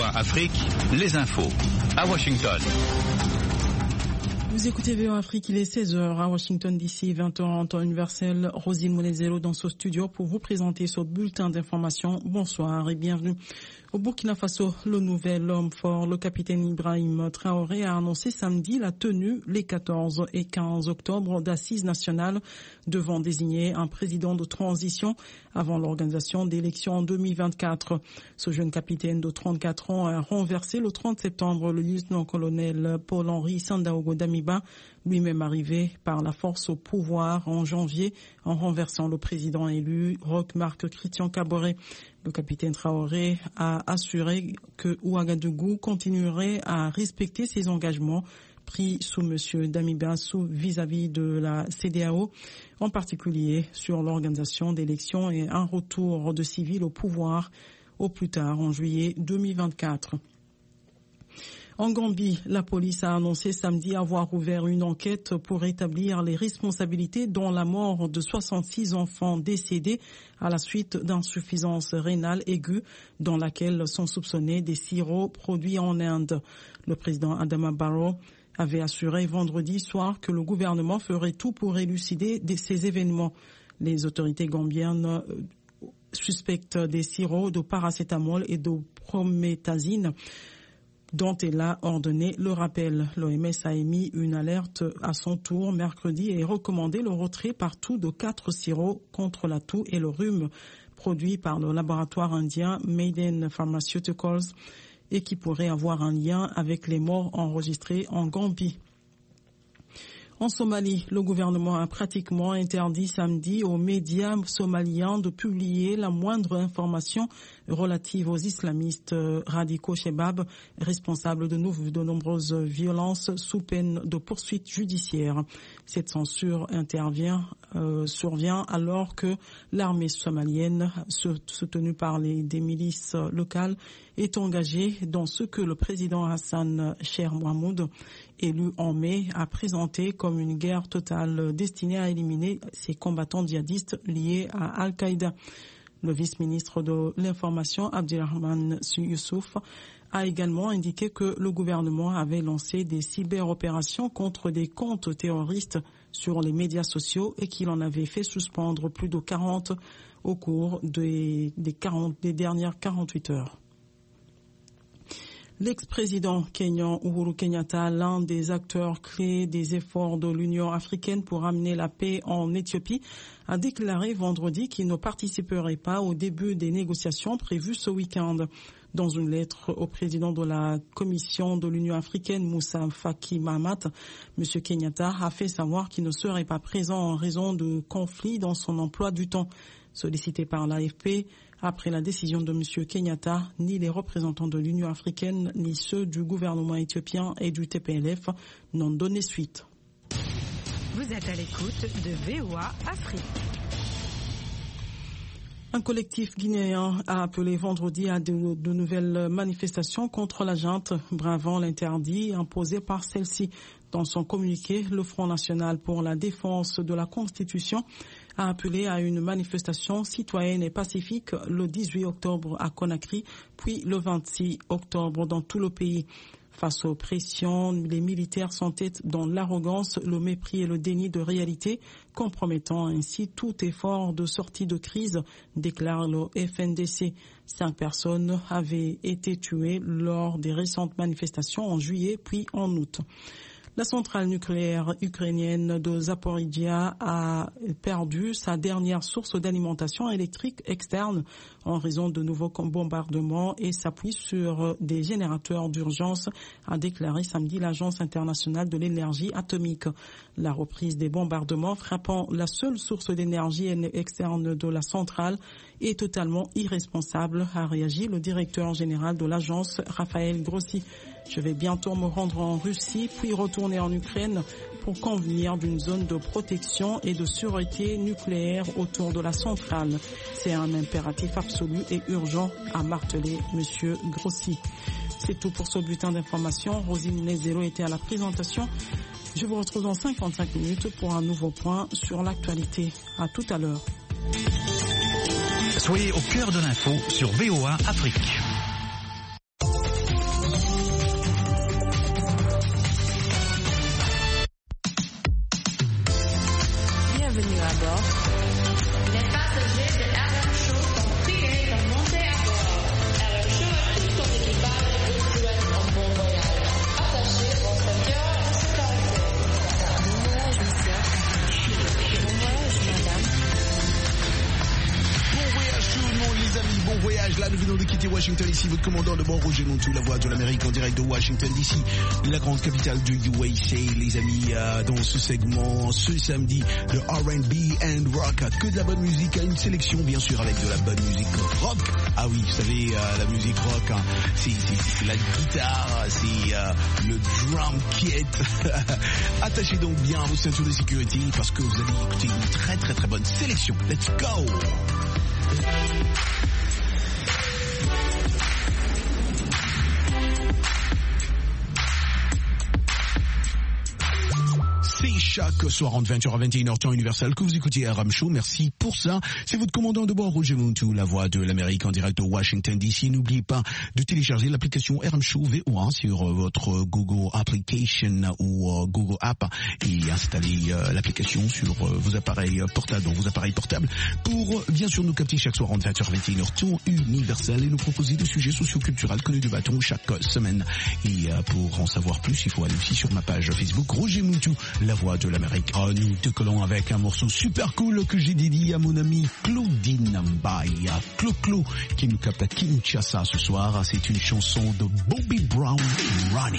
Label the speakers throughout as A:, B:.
A: VOA Afrique, les infos à Washington.
B: Vous écoutez VOA Afrique, il est 16h à Washington DC, 20h en temps universel. Rosine Monezero dans ce studio pour vous présenter ce bulletin d'information. Bonsoir et bienvenue. Au Burkina Faso, le nouvel homme fort, le capitaine Ibrahim Traoré, a annoncé samedi la tenue les 14 et 15 octobre d'assises nationales devant désigner un président de transition avant l'organisation d'élections en 2024. Ce jeune capitaine de 34 ans a renversé le 30 septembre le lieutenant-colonel Paul-Henri Sandaogo Damiba, lui-même arrivé par la force au pouvoir en janvier en renversant le président élu Roch-Marc Christian Kaboré. Le capitaine Traoré a assuré que Ouagadougou continuerait à respecter ses engagements pris sous M. Damiba vis-à-vis de la CEDEAO, en particulier sur l'organisation d'élections et un retour de civils au pouvoir au plus tard en juillet 2024. En Gambie, la police a annoncé samedi avoir ouvert une enquête pour établir les responsabilités dans la mort de 66 enfants décédés à la suite d'insuffisance rénale aiguë dans laquelle sont soupçonnés des sirops produits en Inde. Le président Adama Barrow avait assuré vendredi soir que le gouvernement ferait tout pour élucider ces événements. Les autorités gambiennes suspectent des sirops de paracétamol et de promethazine dont elle a ordonné le rappel. L'OMS a émis une alerte à son tour mercredi et recommandé le retrait partout de 4 sirops contre la toux et le rhume produits par le laboratoire indien Maiden Pharmaceuticals et qui pourraient avoir un lien avec les morts enregistrées en Gambie. En Somalie, le gouvernement a pratiquement interdit samedi aux médias somaliens de publier la moindre information relative aux islamistes radicaux Chebab, responsables de nombreuses violences sous peine de poursuites judiciaires. Cette censure survient alors que l'armée somalienne, soutenue par des milices locales, est engagée dans ce que le président Hassan Sheikh Mohamoud, élu en mai, a présenté comme une guerre totale destinée à éliminer ces combattants djihadistes liés à Al-Qaïda. Le vice-ministre de l'Information, Abdirahman Youssouf, a également indiqué que le gouvernement avait lancé des cyberopérations contre des comptes terroristes sur les médias sociaux et qu'il en avait fait suspendre plus de 40 au cours des dernières 48 heures. L'ex-président kényan Uhuru Kenyatta, l'un des acteurs clés des efforts de l'Union africaine pour amener la paix en Éthiopie, a déclaré vendredi qu'il ne participerait pas au début des négociations prévues ce week-end. Dans une lettre au président de la Commission de l'Union africaine, Moussa Faki Mahamat, M. Kenyatta a fait savoir qu'il ne serait pas présent en raison de conflits dans son emploi du temps. Sollicité par l'AFP, après la décision de M. Kenyatta, ni les représentants de l'Union africaine, ni ceux du gouvernement éthiopien et du TPLF n'ont donné suite.
C: Vous êtes à l'écoute de VOA Afrique.
B: Un collectif guinéen a appelé vendredi à de nouvelles manifestations contre la junte, bravant l'interdit imposé par celle-ci. Dans son communiqué, le Front national pour la défense de la Constitution a appelé à une manifestation citoyenne et pacifique le 18 octobre à Conakry, puis le 26 octobre dans tout le pays. Face aux pressions, les militaires s'entêtent dans l'arrogance, le mépris et le déni de réalité, compromettant ainsi tout effort de sortie de crise, déclare le FNDC. 5 personnes avaient été tuées lors des récentes manifestations en juillet puis en août. La centrale nucléaire ukrainienne de Zaporizhzhia a perdu sa dernière source d'alimentation électrique externe en raison de nouveaux bombardements et s'appuie sur des générateurs d'urgence, a déclaré samedi l'Agence internationale de l'énergie atomique. La reprise des bombardements frappant la seule source d'énergie externe de la centrale est totalement irresponsable, a réagi le directeur général de l'agence, Raphaël Grossi. Je vais bientôt me rendre en Russie, puis retourner en Ukraine pour convenir d'une zone de protection et de sûreté nucléaire autour de la centrale. C'est un impératif absolu et urgent, a martelé M. Grossi. C'est tout pour ce bulletin d'information. Rosine Nezero était à la présentation. Je vous retrouve dans 55 minutes pour un nouveau point sur l'actualité. À tout à l'heure.
A: Soyez au cœur de l'info sur VOA Afrique.
D: les amis, bon voyage. Là, nous venons de quitter Washington. Ici, votre commandant de bord, Roger Montou, la voix de l'Amérique en direct de Washington DC, la grande capitale du USA. Les amis, dans ce segment, ce samedi, de R&B and rock. Que de la bonne musique, une sélection, bien sûr, avec de la bonne musique rock. Ah oui, vous savez, la musique rock, hein, c'est la guitare, c'est le drum kit. Attachez donc bien vos ceintures de sécurité parce que vous allez écouter une très très très bonne sélection. Let's go! C'est chaque soir entre 20h à 21h temps universel que vous écoutez RM Show. Merci pour ça. C'est votre commandant de bord, Roger Montou, la voix de l'Amérique en direct de Washington DC. N'oubliez pas de télécharger l'application RM Show VOA sur votre Google Application ou Google App et installer l'application sur vos appareils portables, pour bien sûr nous capter chaque soir entre 20h à 21h temps universel et nous proposer des sujets socio-culturels que nous débattons chaque semaine. Et pour en savoir plus, il faut aller aussi sur ma page Facebook Roger Montou, la voix de l'Amérique. Nous te collons avec un morceau super cool que j'ai dédié à mon ami Claudine Mbaye, Clo qui nous capte à Kinshasa ce soir. C'est une chanson de Bobby Brown, Ronnie.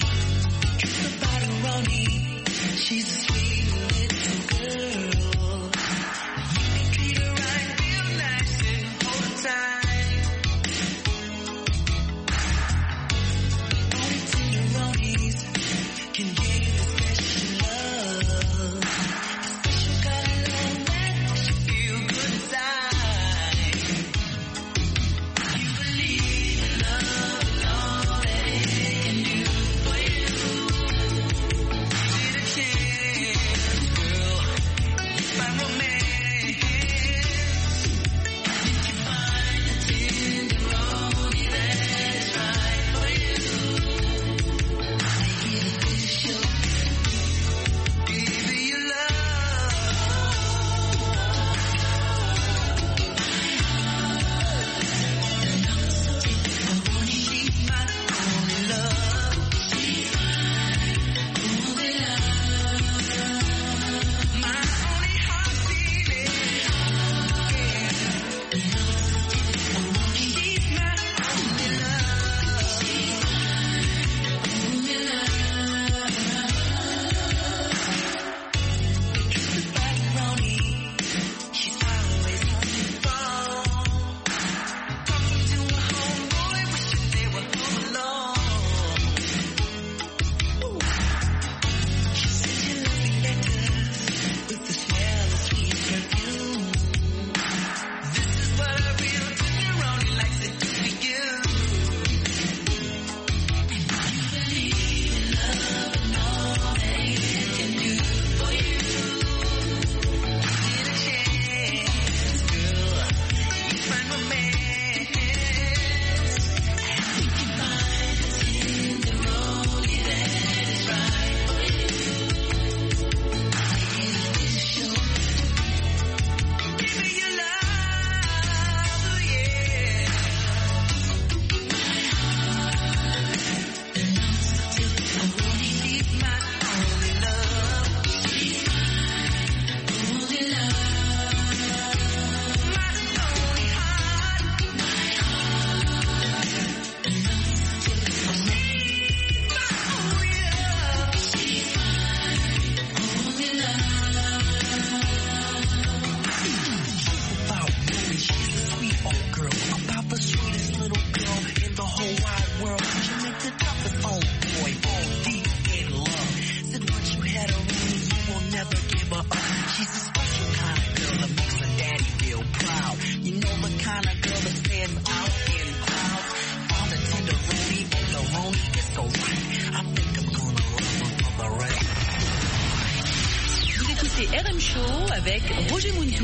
C: RM Show avec Roger Montou.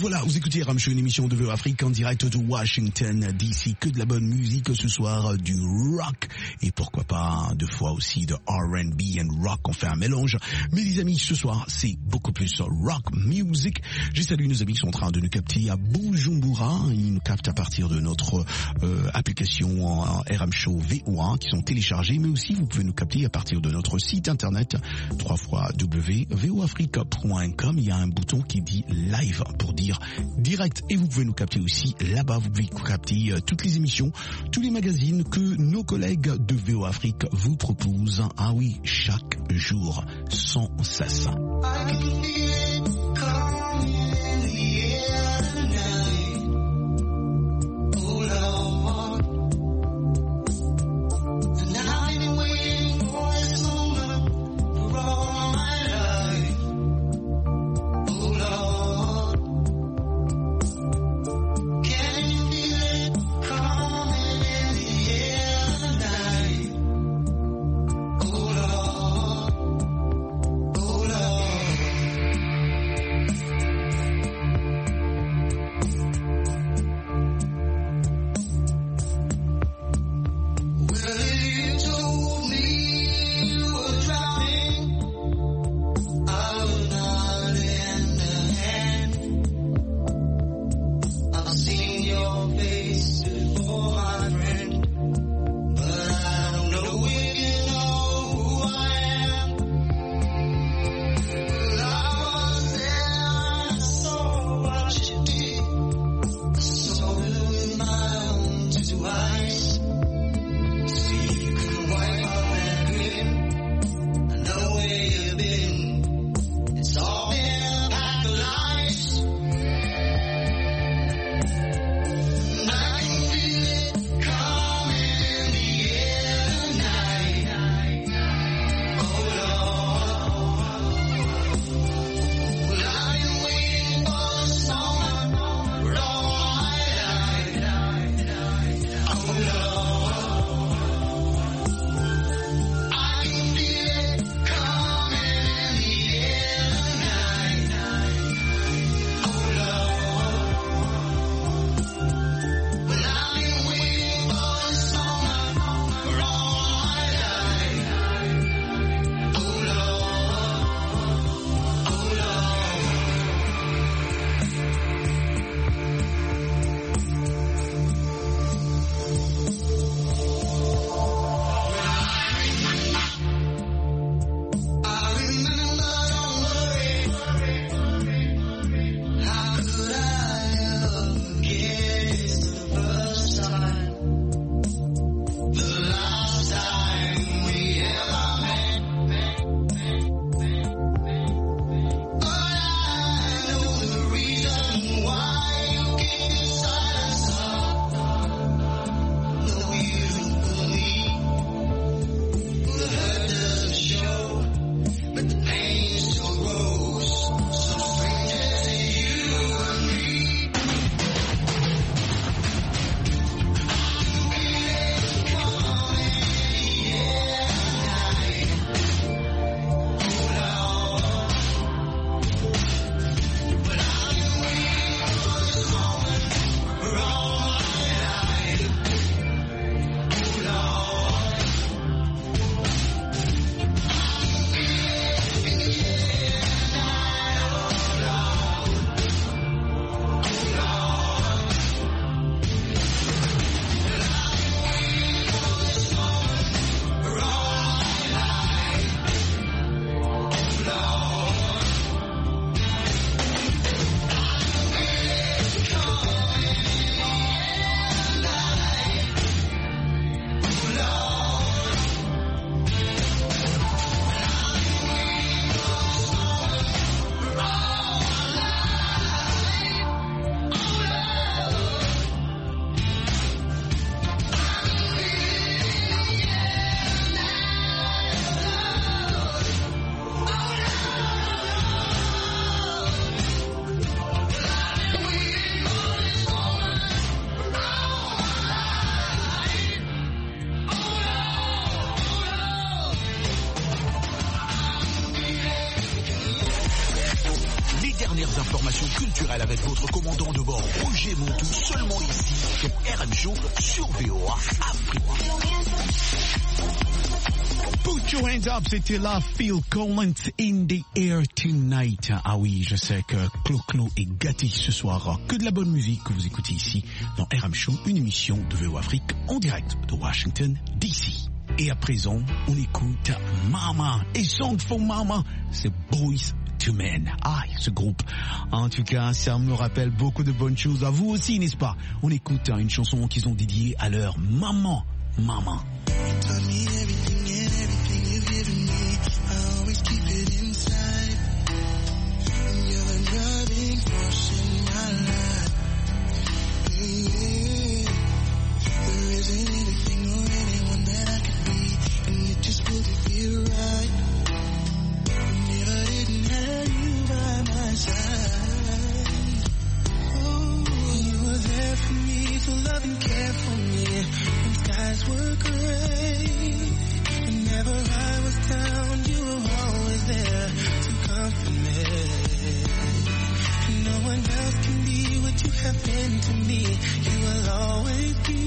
D: voilà, vous écoutez RM Show, une émission de VOA Afrique en direct de Washington DC. Que de la bonne musique ce soir, du rock et pourquoi pas deux fois aussi de R&B and rock. On fait un mélange. Mais les amis, ce soir, c'est beaucoup plus rock music. J'ai salué nos amis qui sont en train de nous capter à Bujumbura. Ils nous captent à partir de notre application RM Show VOA qui sont téléchargés. Mais aussi, vous pouvez nous capter à partir de notre site internet www.voafrica.com. Il y a un bouton qui dit live pour dire direct et vous pouvez nous capter aussi là-bas. Vous pouvez capter toutes les émissions, tous les magazines que nos collègues de VOA Afrique vous proposent. Ah oui, chaque jour, sans cesse. culturel avec votre commandant de bord Roger Montou, seulement ici sur RM Show sur VOA Afrique. Put your hands up, c'était là Phil Collins, In the Air Tonight. Ah oui, je sais que Clo-Clo est gâté ce soir. Que de la bonne musique que vous écoutez ici dans RM Show, une émission de VOA Afrique en direct de Washington DC. Et à présent, on écoute Mama et Song for Mama, c'est Boys to Men. Ah, ce groupe. En tout cas, ça me rappelle beaucoup de bonnes choses. À vous aussi, n'est-ce pas? On écoute une chanson qu'ils ont dédiée à leur maman. Mama.
E: Love and care for me when skies were gray. Whenever I was down, you were always there to comfort me. No one else can be what you have been to me. You will always be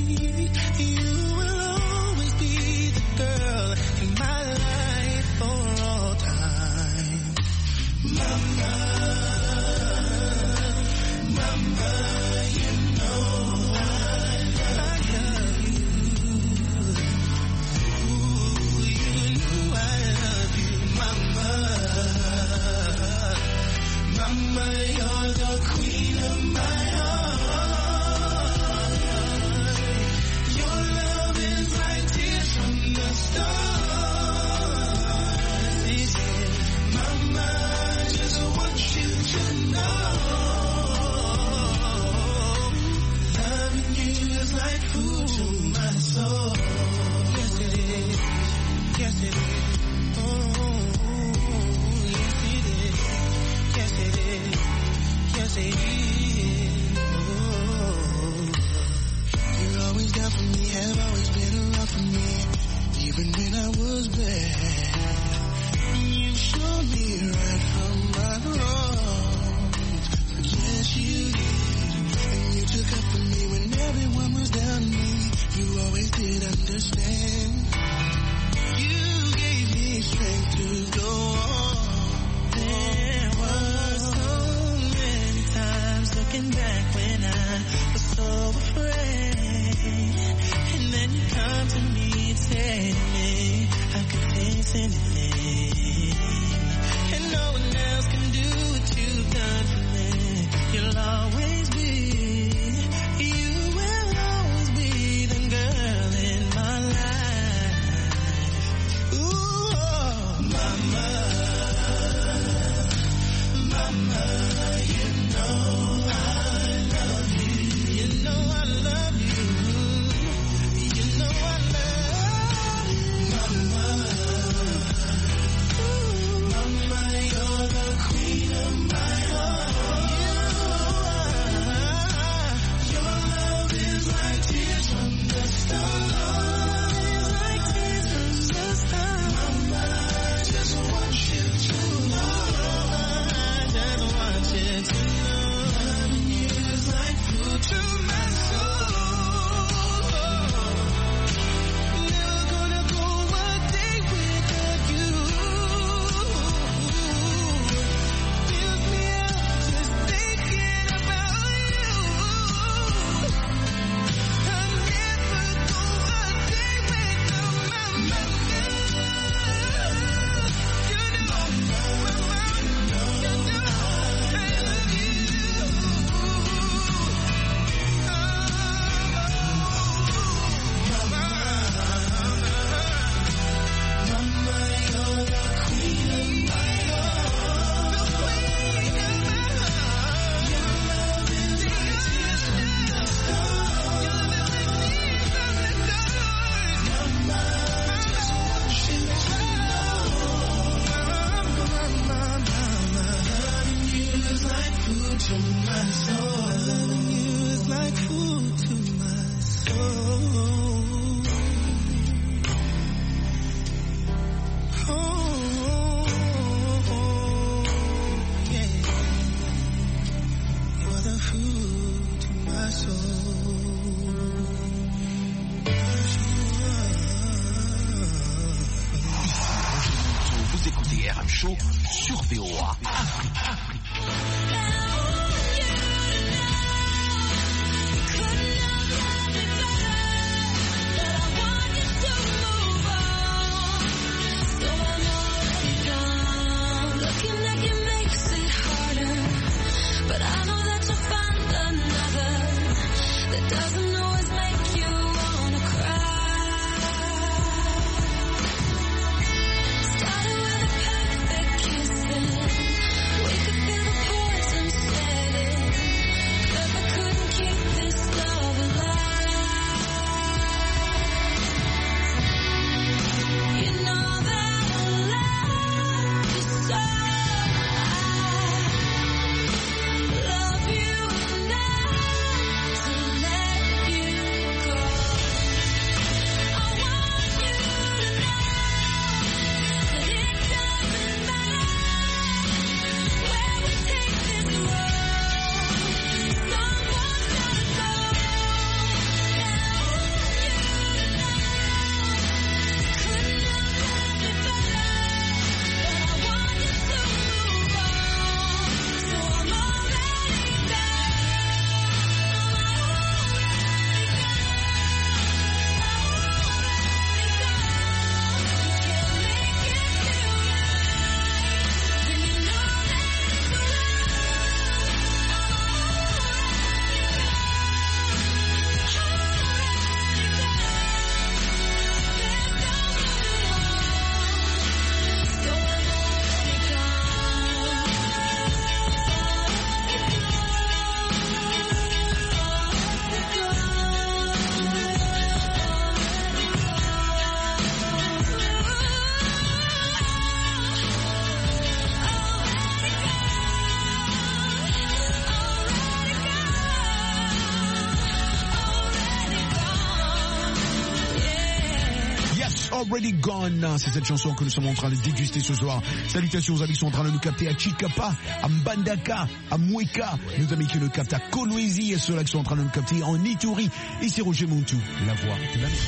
E: the girl in my life for all time. Mama, Mama, you know I love you. Ooh, you know I love you, Mama. Mama, you're the queen of my heart. Your love is like tears from the stars. He said, Mama, I just want you to know. Loving you is like food to my soul. Yes it is, yes it is. Oh, yes it is, yes it is, yes it is. Oh, you're always down for me, have always been around for me, even when I was bad. You showed me right from my wrongs. Yes, you did. And you took up for me when everyone was down on me. You always did understand. You gave me strength to go on. There were so many times looking back when I was so afraid. And then you come to me and say to me, I can face anything. And no one else can do what you've done for me. You'll always be, you will always be the girl in my life. Ooh, oh, Mama, Mama, you know I love you. You know I love you. You know I love you. Mama,
D: Show sur VOA. Already Gone, c'est cette chanson que nous sommes en train de déguster ce soir. Salutations aux amis qui sont en train de nous capter à Chicapa, à Mbandaka, à Mweka, nos amis qui nous captent à Kolwezi et ceux-là qui sont en train de nous capter en Ituri. Ici Roger Montou, la voix de la musique.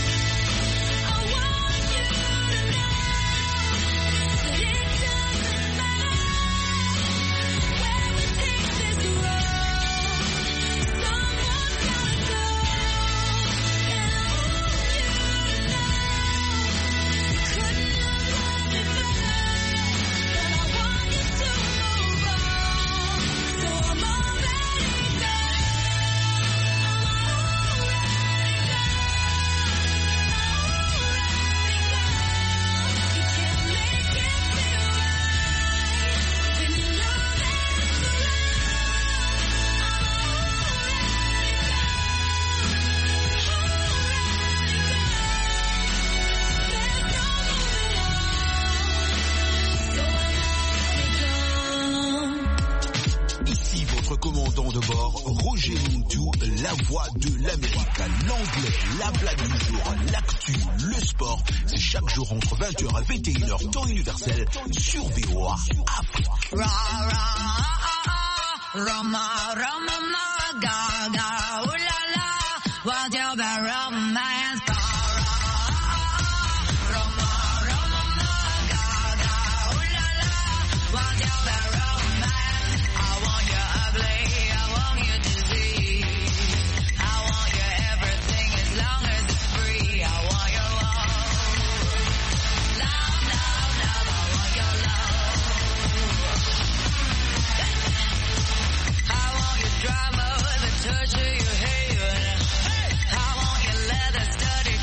D: Commandant de bord, Roger Montou, la voix de l'Amérique, l'anglais, la blague du jour, l'actu, le sport, c'est chaque jour entre 20h et 21h, temps universel, sur VOA Afrique.
F: Touch of your hair. I want your leather studded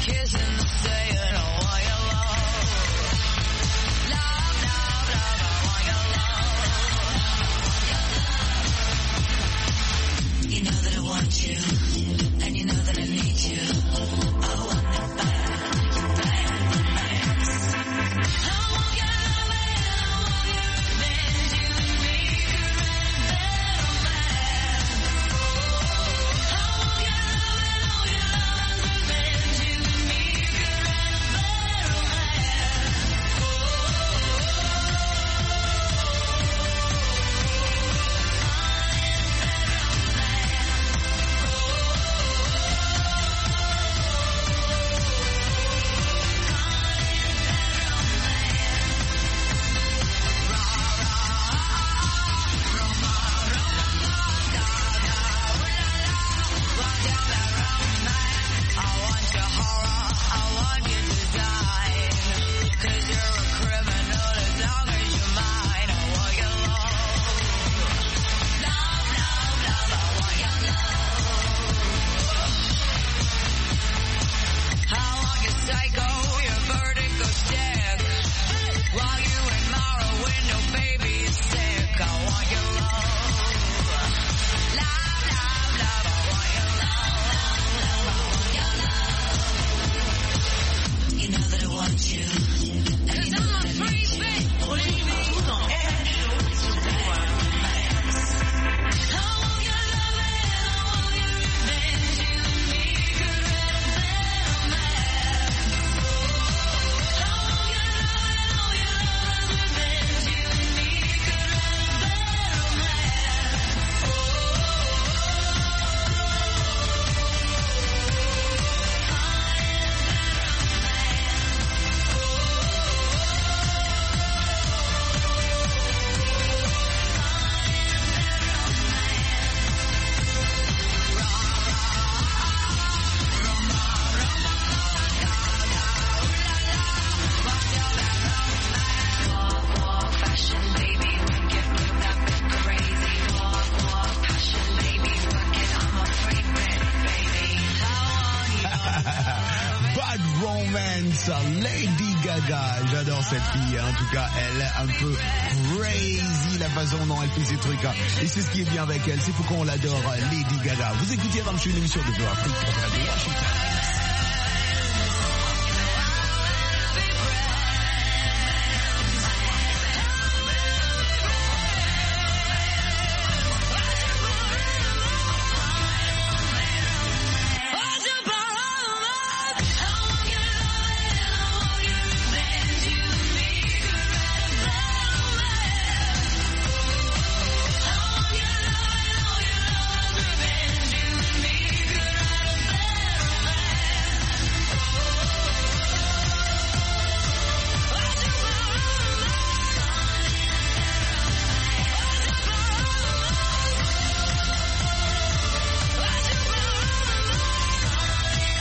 D: Bad Romance, Lady Gaga. J'adore cette fille, en tout cas, elle est un peu crazy la façon dont elle fait ses trucs. Et c'est ce qui est bien avec elle, c'est pourquoi on l'adore, Lady Gaga. Vous écoutez Ram Show, une émission de Beurre Afrique.